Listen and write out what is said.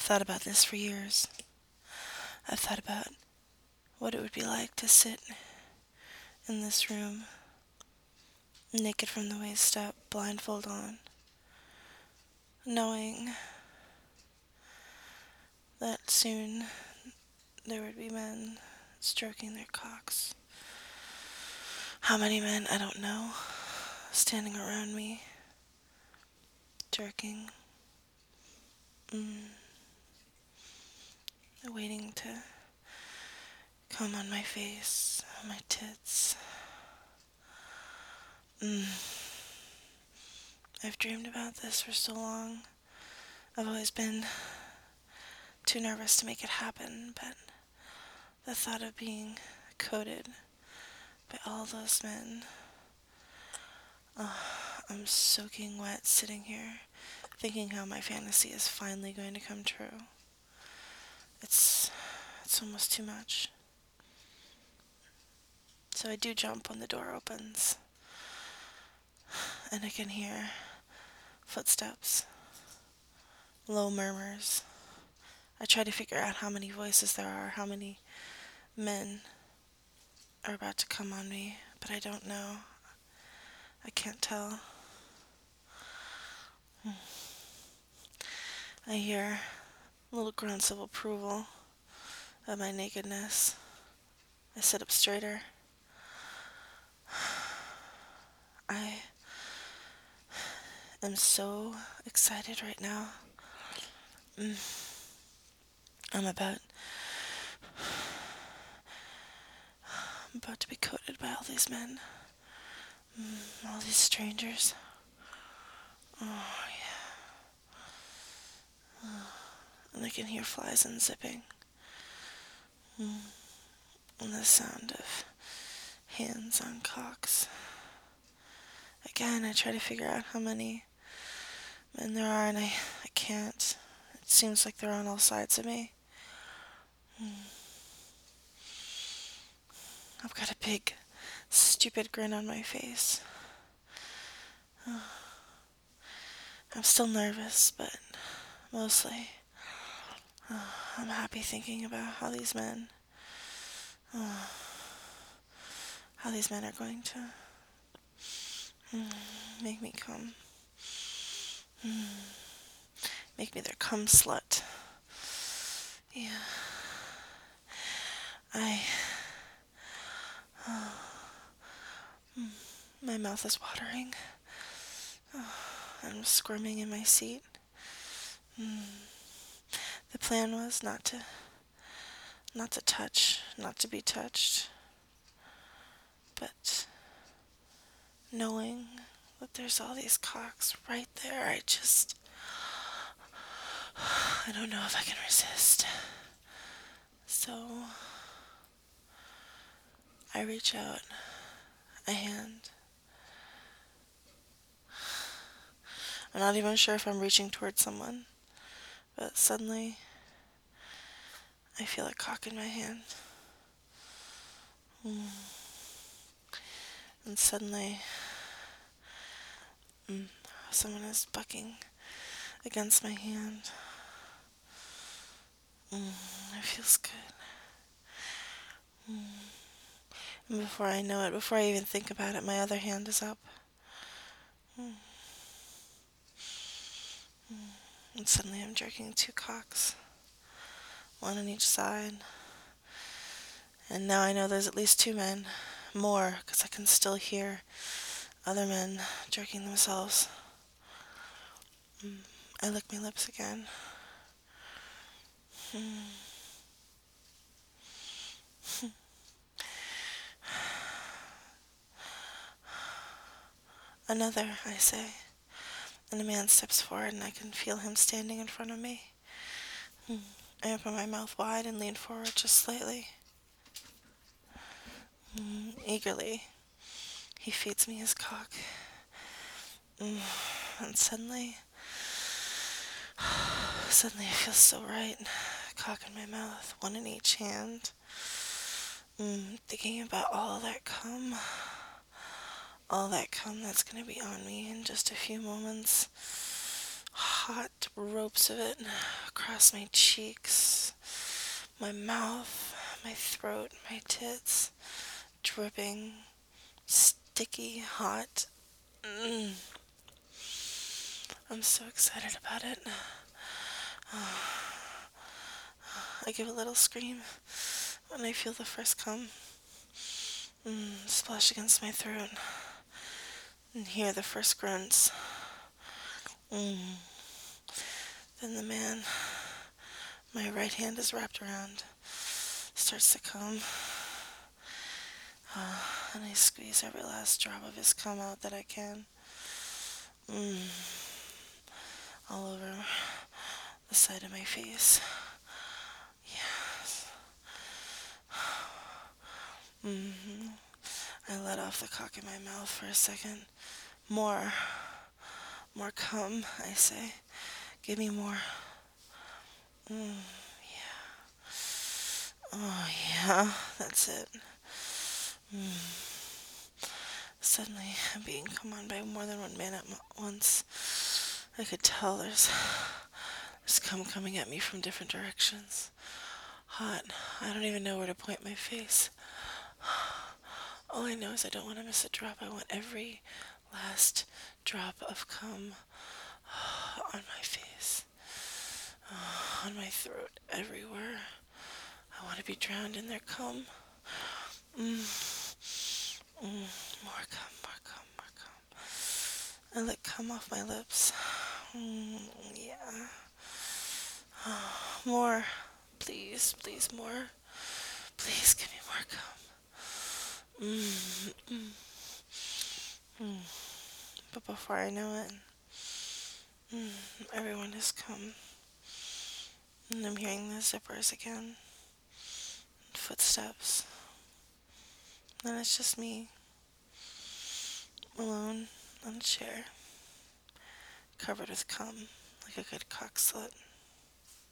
thought about this for years. I've thought about what it would be like to sit in this room, naked from the waist up, blindfold on, knowing that soon there would be men stroking their cocks. How many men, I don't know, standing around me, jerking, waiting to come on my face, on my tits. I've dreamed about this for so long. I've always been too nervous to make it happen, but the thought of being coated by all those men, I'm soaking wet sitting here, thinking how my fantasy is finally going to come true. It's almost too much. So I do jump when the door opens, and I can hear footsteps, low murmurs. I try to figure out how many voices there are, how many men are about to come on me, but I don't know. I can't tell. I hear little grunts of approval of my nakedness. I sit up straighter. I am so excited right now. I'm about to be coated by all these men. All these strangers. Oh, yeah. And I can hear flies unzipping. And the sound of hands on cocks. Again, I try to figure out how many men there are, and I can't. It seems like they're on all sides of me. I've got a big, stupid grin on my face. I'm still nervous, but mostly I'm happy thinking about how these men are going to make me come. Make me their cum slut. Yeah. My mouth is watering. I'm squirming in my seat. The plan was not to touch, not to be touched, but knowing that there's all these cocks right there, I don't know if I can resist. So I reach out a hand. I'm not even sure if I'm reaching towards someone, but suddenly I feel a cock in my hand. And suddenly someone is bucking against my hand. It feels good. And before I know it, before I even think about it, my other hand is up. And suddenly I'm jerking two cocks, one on each side. And now I know there's at least two men, more, because I can still hear other men jerking themselves. I lick my lips again. Another, I say. And a man steps forward and I can feel him standing in front of me. I open my mouth wide and lean forward just slightly. Eagerly, he feeds me his cock. And suddenly it feels so right. Cock in my mouth, one in each hand. Thinking about all that cum that's gonna be on me in just a few moments. hot ropes of it across my cheeks, my mouth, my throat, my tits, dripping, sticky, hot. Mm. I'm so excited about it. I give a little scream when I feel the first cum splash against my throat and hear the first grunts. Mm. Then the man my right hand is wrapped around starts to cum, and I squeeze every last drop of his cum out that I can. Mm. All over the side of my face. Yes. I let off the cock in my mouth for a second. More. More cum, I say. Give me more. Oh, yeah, that's it. Suddenly, I'm being come on by more than one man at once. I could tell there's cum coming at me from different directions. Hot. I don't even know where to point my face. All I know is I don't want to miss a drop. I want every last drop of cum on my face, on my throat, everywhere. I want to be drowned in their cum. More cum, more cum, more cum. I let cum off my lips. Yeah. More. Please, please, more. Please give me more cum. But before I know it, everyone has come. And I'm hearing the zippers again. Footsteps. And it's just me, alone, on a chair, covered with cum, like a good cock slut.